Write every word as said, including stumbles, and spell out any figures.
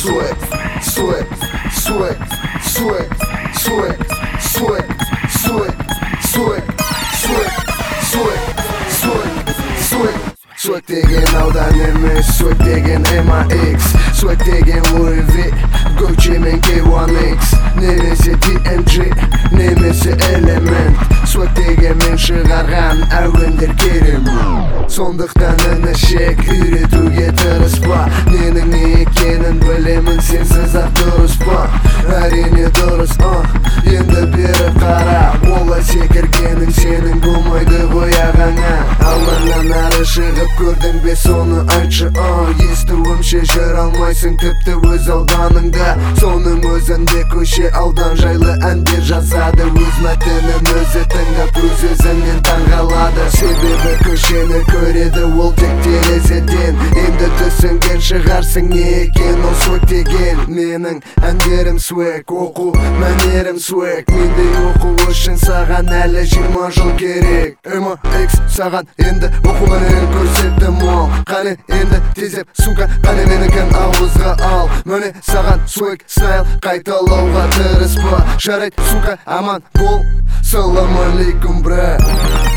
Swag, swag, swag, swag, swag, swag, swag, swag, swag, swag, swag, swag. Swag деген аудан емес, swag деген эм а икс, swag деген Louis V, Gucci мен кей уан икс, немесе ди эм джи, немесе элемент. Swag деген мен шығарған әуендер керемет. Сондықтан інішек үйретуге тырыспа, ненің не екенін білемін, сенсіз ақ дұрыс па? Әрине дұрыс, а енді бері қара, ола секіргенің сенің болмайды ғой ағаңа. Алаңнан ары шығып көрдің бе соны айтшы, а естуімше жүр алмайсың тіпті өз ауданыңда. Соның өзінде көше аудан жайлы әндер жазады, өз мәтінін өзі тыңдап өз өзінен таңғалады. Себебі көшені көреді ол тек терезеден, енді түсінген шығарсың не екен ол swag деген. Менің әндерім swag, оқу мәнерім swag, мендей оқу үшін саған әлі жиырма жыл керек. эм а икс саған енді оқу мәнерін көрсеттім ол, қане енді тезеп сука, қане менікін ауызға ал. Міне саған swag стайл қайталауға тырыспа, жарайды сука, аман бол, салам алейкум брат.